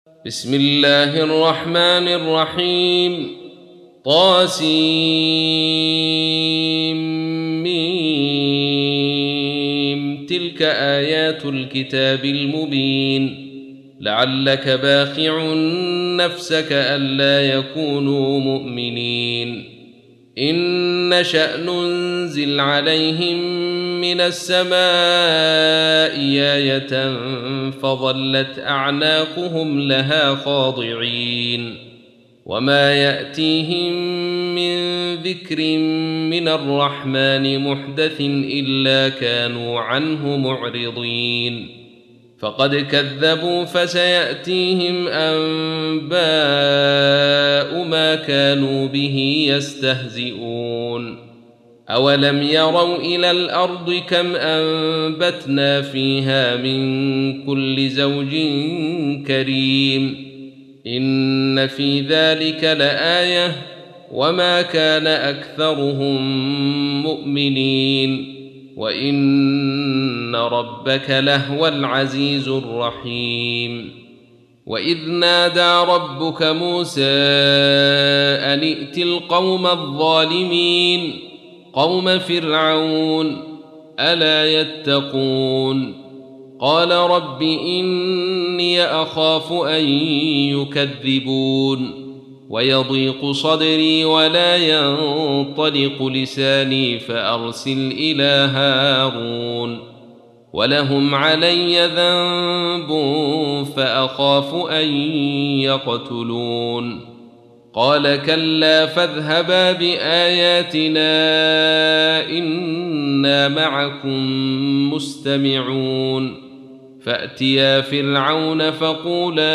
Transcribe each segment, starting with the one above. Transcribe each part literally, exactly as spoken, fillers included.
بسم الله الرحمن الرحيم. طاسيم. تلك آيات الكتاب المبين. لعلك باخع نفسك ألا يكونوا مؤمنين. إن نشأ ننزل عليهم من السماء آية فظلت أعناقهم لها خاضعين. وما يأتيهم من ذكر من الرحمن محدث إلا كانوا عنه معرضين. فقد كذبوا فسيأتيهم أنباء ما كانوا به يستهزئون. أولم يروا إلى الأرض كم أنبتنا فيها من كل زوج كريم. إن في ذلك لآية وما كان أكثرهم مؤمنين وإن ربك لهو العزيز الرحيم. وإذ نادى ربك موسى أن ائت القوم الظالمين قوم فرعون ألا يتقون. قال رب إني أخاف أن يكذبون ويضيق صدري ولا ينطلق لساني فأرسل إلى هارون ولهم علي ذنب فأخاف أن يقتلون. قال كلا فاذهبا بآياتنا إنا معكم مستمعون. فأتيا فرعون فقولا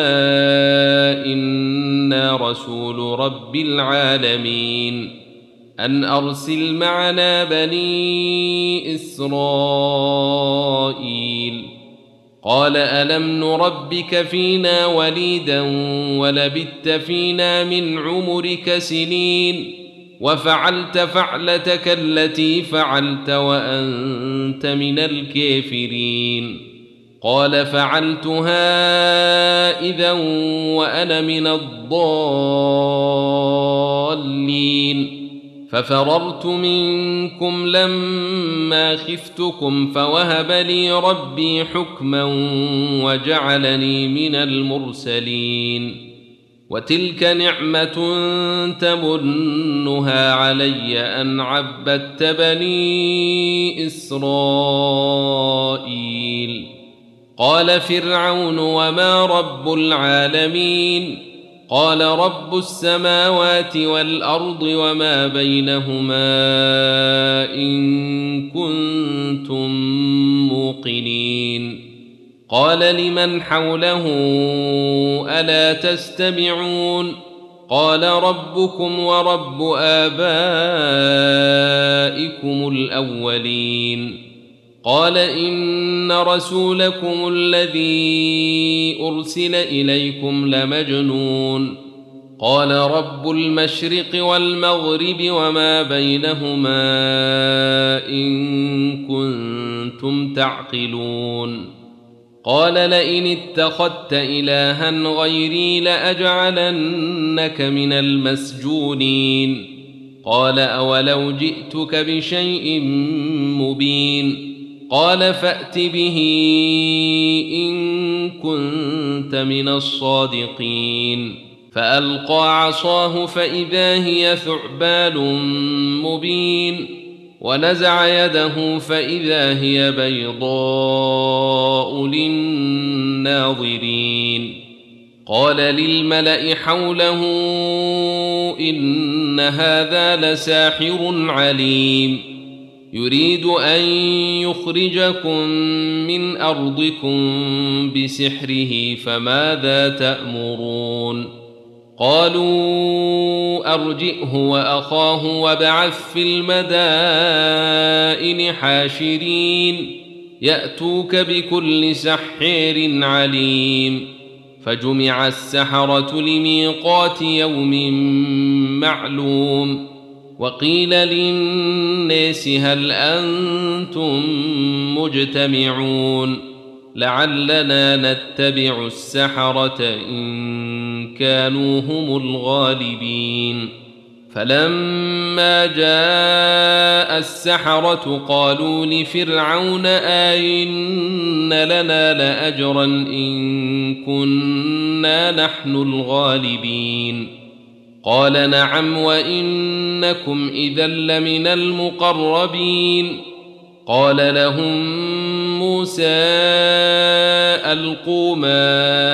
إنا رسول رب العالمين أن أرسل معنا بني إسرائيل. قال ألم نربك فينا وليدا ولبثت فينا من عمرك سنين وفعلت فعلتك التي فعلت وأنت من الكافرين. قال فعلتها إذا وأنا من الضالين. ففررت منكم لما خفتكم فوهب لي ربي حكما وجعلني من المرسلين. وتلك نعمة تمنها علي أن عبدت بني إسرائيل. قال فرعون وما رب العالمين. قال رب السماوات والأرض وما بينهما إن كنتم موقنين. قال لمن حوله ألا تستمعون. قال ربكم ورب آبائكم الأولين. قال إن رسولكم الذي أرسل إليكم لمجنون. قال رب المشرق والمغرب وما بينهما إن كنتم تعقلون. قال لئن اتخذت إلها غيري لأجعلنك من المسجونين. قال أولو جئتك بشيء مبين. قال فأت به إن كنت من الصادقين. فألقى عصاه فإذا هي ثعبان مبين. ونزع يده فإذا هي بيضاء للناظرين. قال للملأ حوله إن هذا لساحر عليم يريد أن يخرجكم من أرضكم بسحره فماذا تأمرون. قالوا أرجئه وأخاه وابعث في المدائن حاشرين يأتوك بكل سحر عليم. فجمع السحرة لميقات يوم معلوم. وقيل للناس هل أنتم مجتمعون لعلنا نتبع السحرة إن كانوا هم الغالبين. فلما جاء السحرة قالوا لفرعون أئن لنا لأجرا إن كنا نحن الغالبين. قال نعم وإنكم إذا لمن المقربين. قال لهم موسى ألقوا ما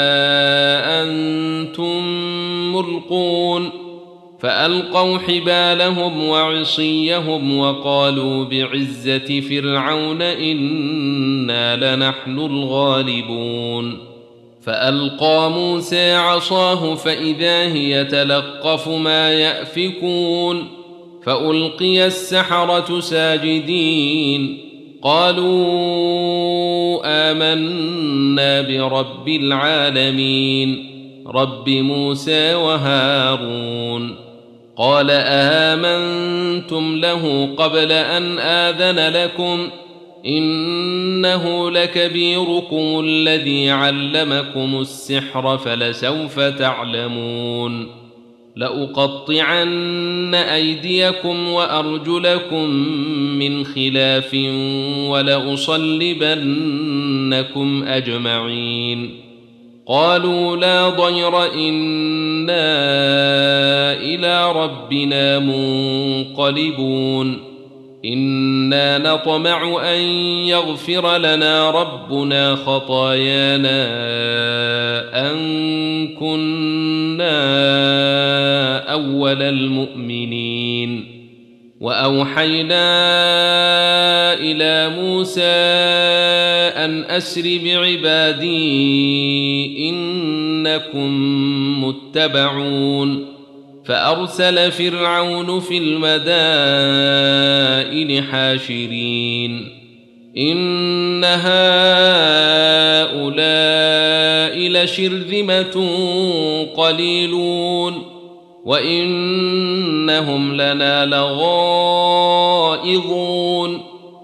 أنتم ملقون. فألقوا حبالهم وعصيهم وقالوا بعزة فرعون إنا لنحن الغالبون. فألقى موسى عصاه فإذا هي تلقف ما يأفكون. فألقي السحرة ساجدين قالوا آمنا برب العالمين رب موسى وهارون. قال آمنتم له قبل أن آذن لكم إنه لكبيركم الذي علمكم السحر فلسوف تعلمون. لأقطعن أيديكم وأرجلكم من خلاف ولأصلبنكم أجمعين. قالوا لا ضير إنا إلى ربنا منقلبون. إنا نطمع أن يغفر لنا ربنا خطايانا أن كنا أول المؤمنين. وأوحينا إلى موسى أن أسر بعبادي إنكم متبعون. فأرسل فرعون في المدائن حاشرين إن هؤلاء لشرذمة قليلون وإنهم لنا لغائظون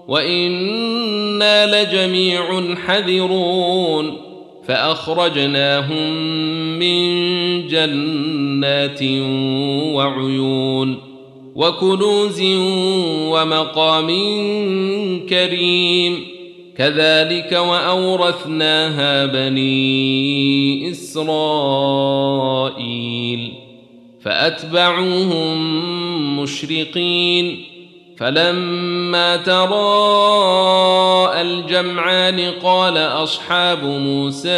وإنا لجميع حذرون. فأخرجناهم من جنات وعيون وكنوز ومقام كريم. كذلك وأورثناها بني إسرائيل. فأتبعوهم مشرقين. فلما تراءى الجمعان قال أصحاب موسى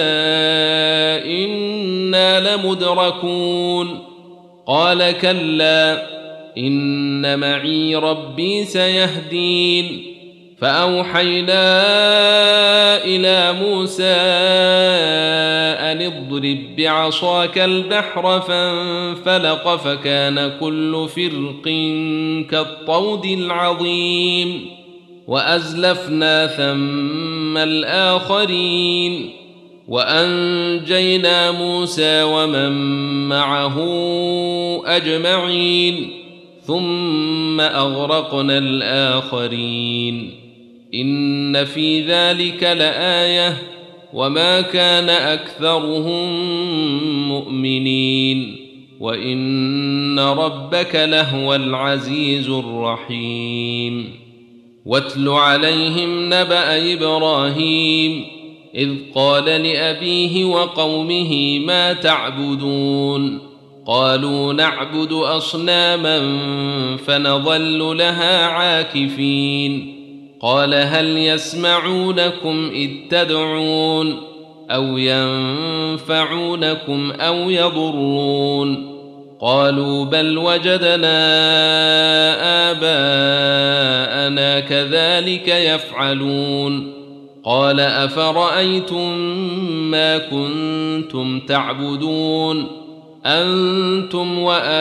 إنا لمدركون. قال كلا إن معي ربي سيهدين. فأوحينا إلى موسى أن اضرب بعصاك البحر فانفلق فكان كل فرق كالطود العظيم. وأزلفنا ثم الآخرين وأنجينا موسى ومن معه أجمعين ثم أغرقنا الآخرين. إن في ذلك لآية وما كان أكثرهم مؤمنين وإن ربك لهو العزيز الرحيم. واتل عليهم نبأ إبراهيم إذ قال لأبيه وقومه ما تعبدون. قالوا نعبد أصناما فنظل لها عاكفين. قال هل يسمعونكم إذ تدعون أو ينفعونكم أو يضرون. قالوا بل وجدنا آباءنا كذلك يفعلون. قال أفرأيتم ما كنتم تعبدون أنتم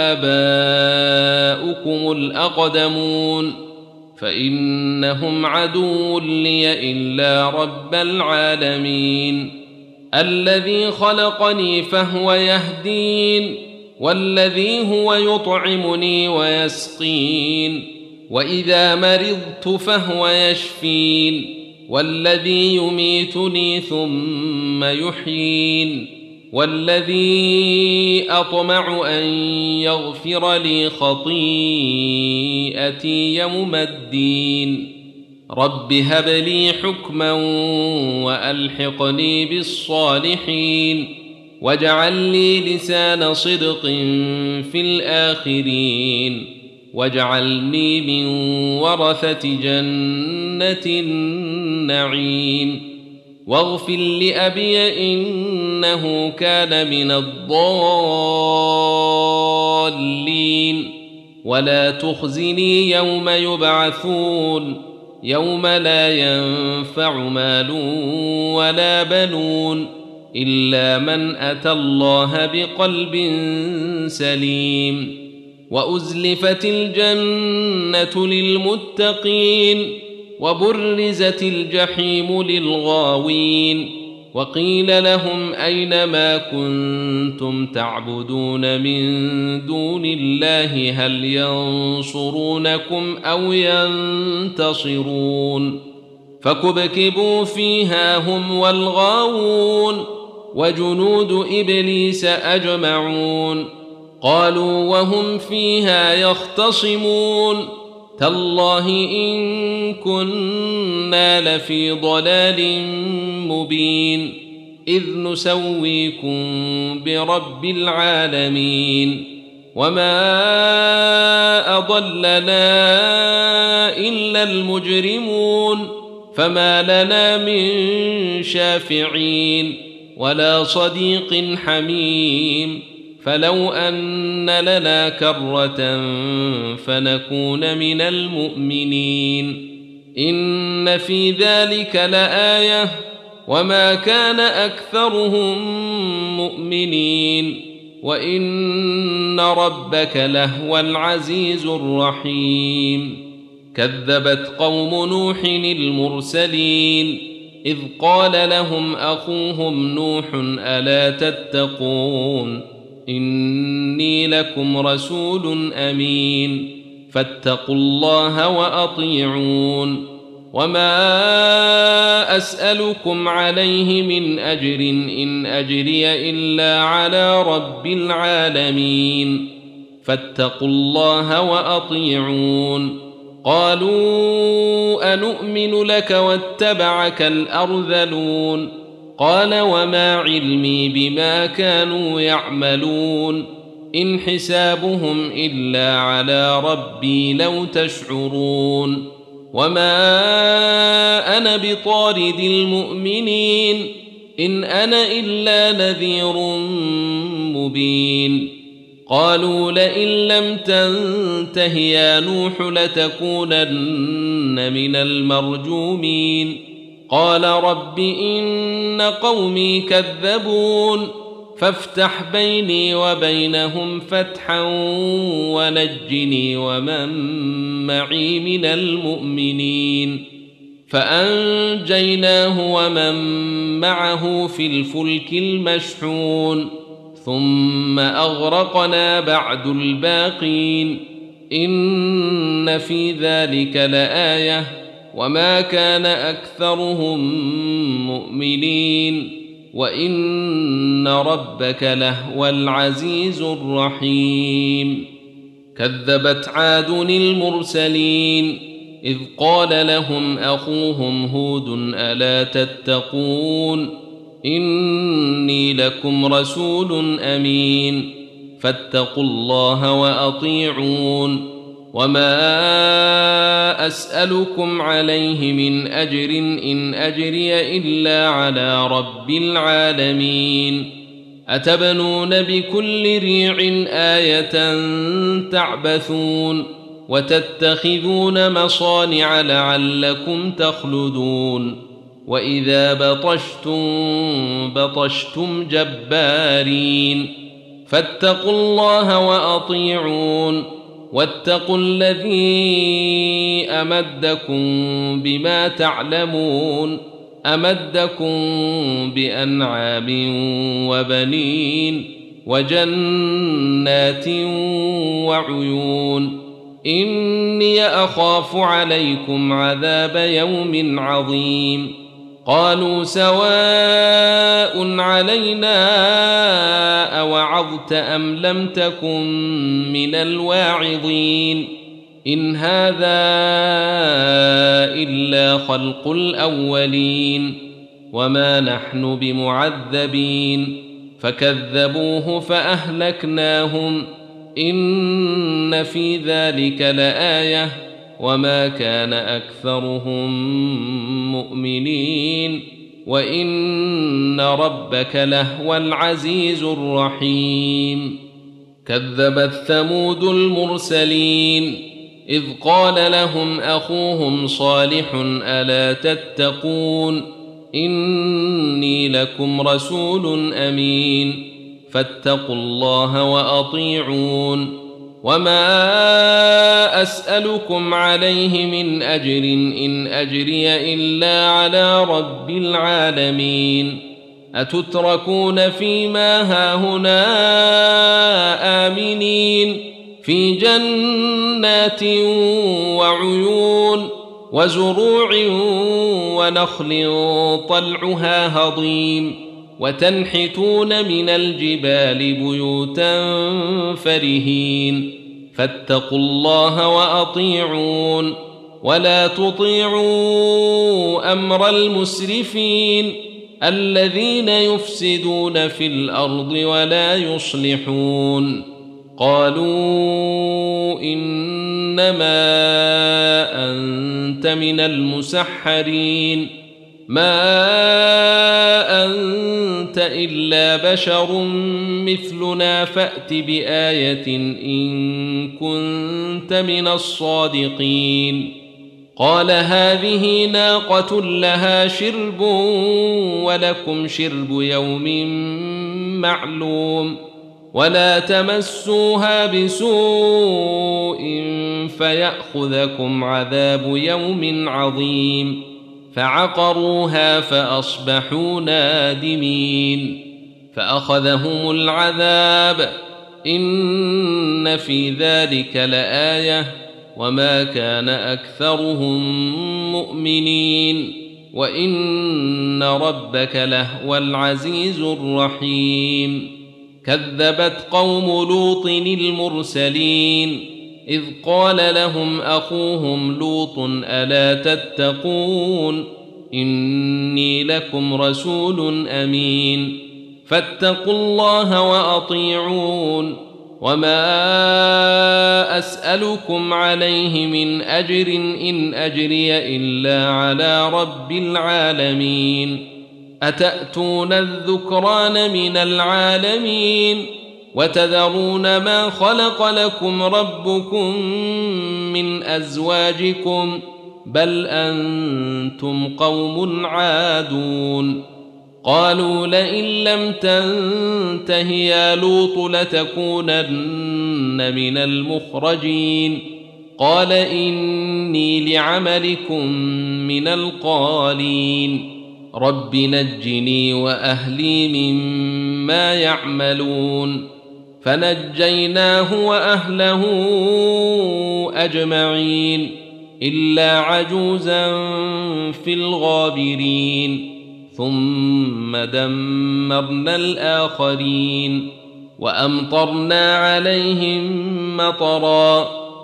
وآباؤكم الأقدمون فإنهم عدو لي إلا رب العالمين الذي خلقني فهو يهدين والذي هو يطعمني ويسقين وإذا مرضت فهو يشفين والذي يميتني ثم يحيين والذي أطمع أن يغفر لي خطيئتي يوم الدين رب هب لي حكما وألحقني بالصالحين واجعل لي لسان صدق في الآخرين واجعلني من ورثة جنة النعيم واغفر لأبي إنه كان من الضالين ولا تخزني يوم يبعثون يوم لا ينفع مال ولا بنون إلا من أتى الله بقلب سليم وأزلفت الجنة للمتقين وبرزت الجحيم للغاوين وقيل لهم أين ما كنتم تعبدون من دون الله هل ينصرونكم أو ينتصرون فكبكبوا فيها هم والغاوون وجنود إبليس أجمعون قالوا وهم فيها يختصمون تالله إن كنا لفي ضلال مبين إذ نسويكم برب العالمين وما أضلنا إلا المجرمون فما لنا من شافعين ولا صديق حميم فلو أن لنا كرة فنكون من المؤمنين إن في ذلك لآية وما كان أكثرهم مؤمنين وإن ربك لهو العزيز الرحيم كذبت قوم نوح المرسلين إذ قال لهم أخوهم نوح ألا تتقون إني لكم رسول أمين فاتقوا الله وأطيعون وما أسألكم عليه من أجر إن أجري إلا على رب العالمين فاتقوا الله وأطيعون قالوا أنؤمن لك واتبعك الأرذلون قال وما علمي بما كانوا يعملون إن حسابهم إلا على ربي لو تشعرون وما أنا بطارد المؤمنين إن أنا إلا نذير مبين قالوا لئن لم تنته يا نوح لتكونن من المرجومين قال رب إن قومي كذبون فافتح بيني وبينهم فتحا ونجني ومن معي من المؤمنين فأنجيناه ومن معه في الفلك المشحون ثم أغرقنا بعد الباقين إن في ذلك لآية وما كان أكثرهم مؤمنين وإن ربك لهو العزيز الرحيم كذبت عاد المرسلين إذ قال لهم أخوهم هود ألا تتقون إني لكم رسول أمين فاتقوا الله وأطيعون وما أسألكم عليه من أجر إن أجري إلا على رب العالمين أتبنون بكل ريع آية تعبثون وتتخذون مصانع لعلكم تخلدون وإذا بطشتم بطشتم جبارين فاتقوا الله وأطيعون واتقوا الذي أمدكم بما تعلمون أمدكم بأنعام وبنين وجنات وعيون إني أخاف عليكم عذاب يوم عظيم قالوا سواء علينا أوعظت أم لم تكن من الواعظين إن هذا إلا خلق الأولين وما نحن بمعذبين فكذبوه فأهلكناهم إن في ذلك لآية وما كان أكثرهم مؤمنين وإن ربك لهو العزيز الرحيم كذبت ثمود المرسلين إذ قال لهم أخوهم صالح ألا تتقون إني لكم رسول أمين فاتقوا الله وأطيعون وما أسألكم عليه من أجر إن أجري إلا على رب العالمين أتتركون فيما هاهنا آمنين في جنات وعيون وزروع ونخل طلعها هضيم وتنحتون من الجبال بيوتا فرهين فاتقوا الله وأطيعون ولا تطيعوا أمر المسرفين الذين يفسدون في الأرض ولا يصلحون قالوا إنما أنت من المسحرين ما أنت إلا بشر مثلنا فأت بآية إن كنت من الصادقين قال هذه ناقة لها شرب ولكم شرب يوم معلوم ولا تمسوها بسوء فيأخذكم عذاب يوم عظيم فعقروها فأصبحوا نادمين فأخذهم العذاب إن في ذلك لآية وما كان أكثرهم مؤمنين وإن ربك لهو العزيز الرحيم كذبت قوم لوط المرسلين إذ قال لهم أخوهم لوط ألا تتقون إني لكم رسول أمين فاتقوا الله وأطيعون وما أسألكم عليه من أجر إن أجري إلا على رب العالمين أتأتون الذكران من العالمين وتذرون ما خلق لكم ربكم من أزواجكم بل أنتم قوم عادون قالوا لئن لم تنته يا لوط لتكونن من المخرجين قال إني لعملكم من القالين رب نجني وأهلي مما يعملون فنجيناه وأهله أجمعين إلا عجوزا في الغابرين ثم دمرنا الآخرين وأمطرنا عليهم مطرا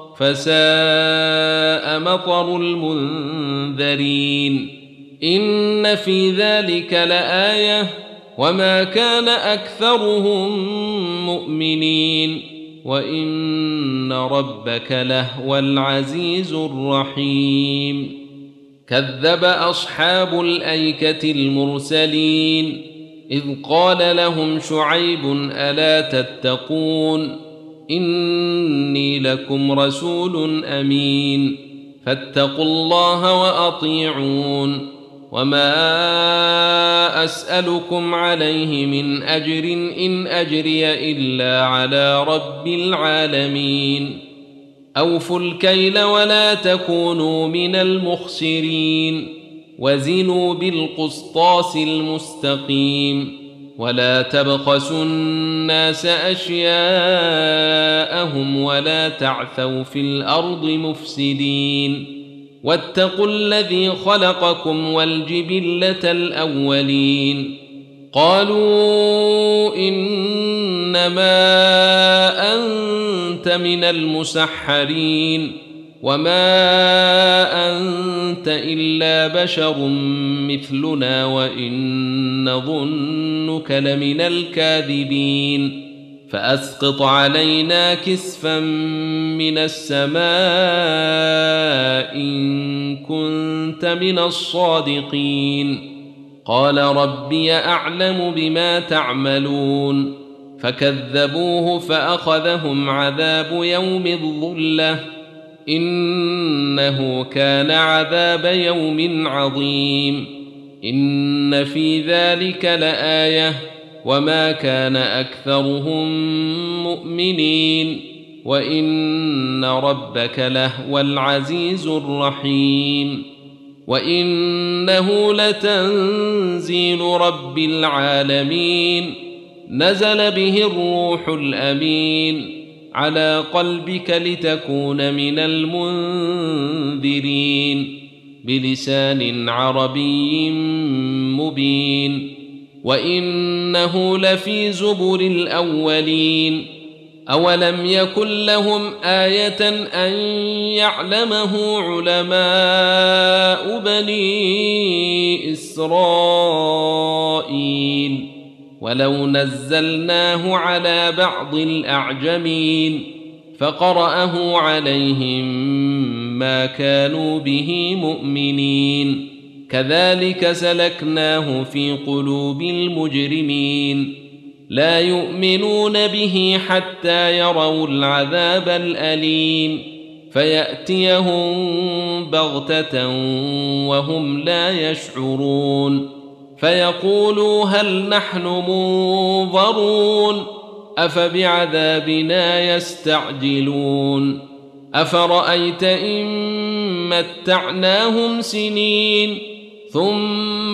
فساء مطر المنذرين إن في ذلك لآية وما كان أكثرهم مؤمنين وإن ربك لهو العزيز الرحيم كذب أصحاب الأيكة المرسلين إذ قال لهم شعيب ألا تتقون إني لكم رسول أمين فاتقوا الله وأطيعون وما أسألكم عليه من أجر إن أجري إلا على رب العالمين أوفوا الكيل ولا تكونوا من المخسرين وزنوا بالقسطاس المستقيم ولا تبخسوا الناس أشياءهم ولا تعثوا في الأرض مفسدين واتقوا الذي خلقكم والجبلة الأولين قالوا إنما أنت من المسحرين وما أنت إلا بشر مثلنا وإن نظنك لمن الكاذبين فأسقط علينا كسفا من السماء إن كنت من الصادقين قال ربي أعلم بما تعملون فكذبوه فأخذهم عذاب يوم الظلة إنه كان عذاب يوم عظيم إن في ذلك لآية وما كان أكثرهم مؤمنين وإن ربك لهو العزيز الرحيم وإنه لتنزيل رب العالمين نزل به الروح الأمين على قلبك لتكون من المنذرين بلسان عربي مبين وإنه لفي زبر الأولين أولم يكن لهم آية أن يعلمه علماء بني إسرائيل ولو نزلناه على بعض الأعجمين فقرأه عليهم ما كانوا به مؤمنين كذلك سلكناه في قلوب المجرمين لا يؤمنون به حتى يروا العذاب الأليم فيأتيهم بغتة وهم لا يشعرون فيقولوا هل نحن منظرون أفبعذابنا يستعجلون أفرأيت إن متعناهم سنين ثم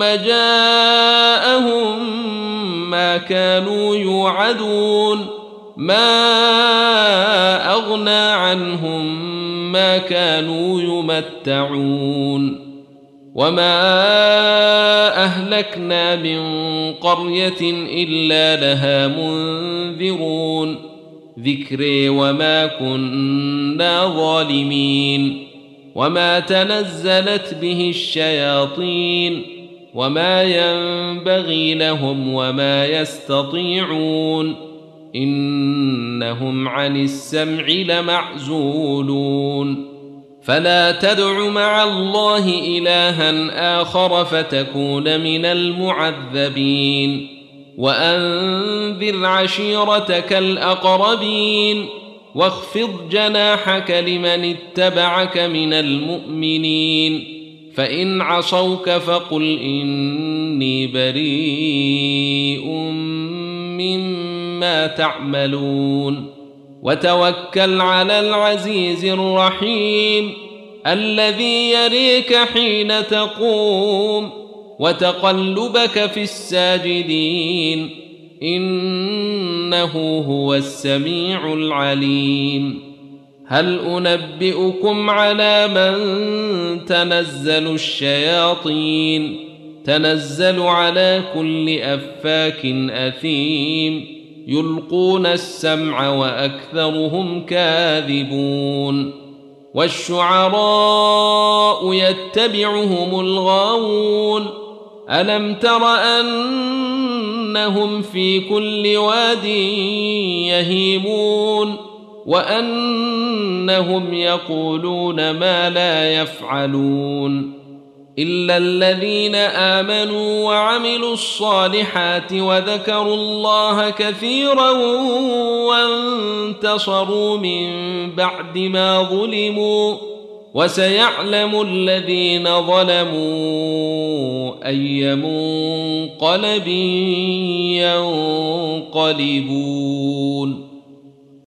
جاءهم ما كانوا يوعدون ما أغنى عنهم ما كانوا يمتعون وما أهلكنا من قرية إلا لها منذرون ذكري وما كنا ظالمين وما تنزلت به الشياطين وما ينبغي لهم وما يستطيعون إنهم عن السمع لمعزولون فلا تدع مع الله إلها آخر فتكون من المعذبين وأنذر عشيرتك الأقربين واخفض جناحك لمن اتبعك من المؤمنين فإن عصوك فقل إني بريء مما تعملون وتوكل على العزيز الرحيم الذي يريك حين تقوم وتقلبك في الساجدين إنه هو السميع العليم هل أنبئكم على من تنزل الشياطين تنزل على كل أفاك أثيم يلقون السمع وأكثرهم كاذبون والشعراء يتبعهم الغاوون ألم تر أنهم في كل واد يهيمون وأنهم يقولون ما لا يفعلون إلا الذين آمنوا وعملوا الصالحات وذكروا الله كثيرا وانتصروا من بعد ما ظلموا وسيعلم الذين ظلموا أي منقلب ينقلبون